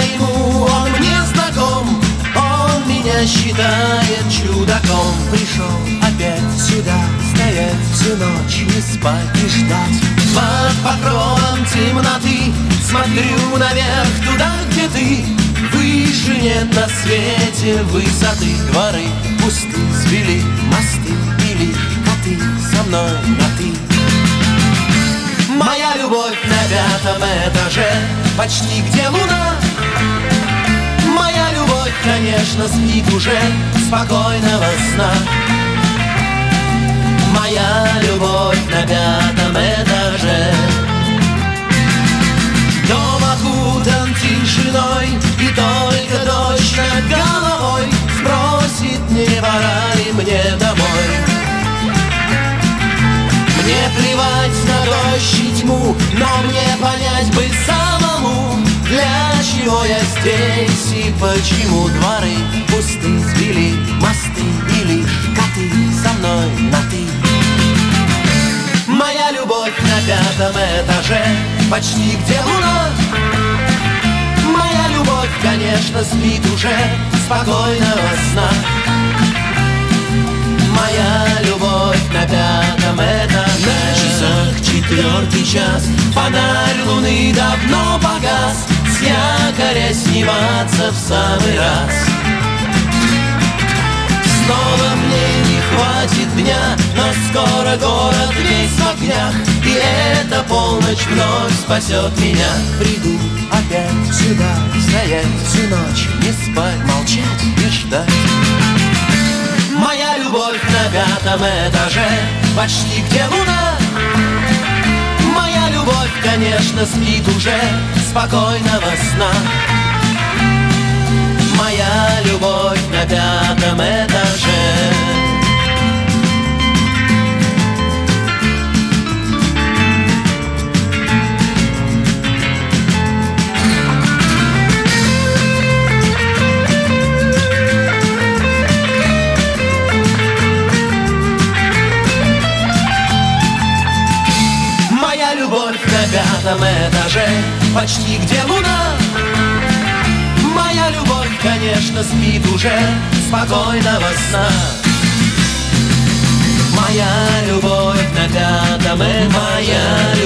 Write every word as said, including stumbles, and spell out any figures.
ему он мне знаком, он меня считает чудаком. Пришел опять сюда, стоять всю ночь, не спать и ждать. Под покровом темноты смотрю наверх, туда, где ты. Выше нет на свете высоты. Дворы пусты, свели мосты, и лишь коты со мной на ты. Моя любовь на пятом этаже, почти где луна. Моя любовь, конечно, спит уже, спокойного сна. Моя любовь на пятом этаже. Дом окутан тишиной, и только дождь над головой спросит, не пора ли мне домой. Мне плевать на дождь и тьму, но мне понять бы самому, для чего я здесь и почему. Дворы пусты, свели мосты, и лишь коты со мной на ты. Моя любовь на пятом этаже, почти где луна. Моя любовь, конечно, спит уже, спокойного сна. Моя любовь на пятом этаже. На часах четвертый час, фонарь луны давно погас, с якоря сниматься в самый раз. Снова мне не хватит дня, но скоро город весь в огнях, и эта полночь вновь спасет меня. приду опять сюда, стоять всю ночь, не спать, молчать и ждать. Моя любовь на пятом этаже, почти где луна. Моя любовь, конечно, спит уже, спокойного сна. Моя любовь на пятом этаже. Моя любовь на пятом этаже, почти где луна. Моя любовь, конечно, спит уже, спокойного сна. Моя любовь на пятом этаже. Моя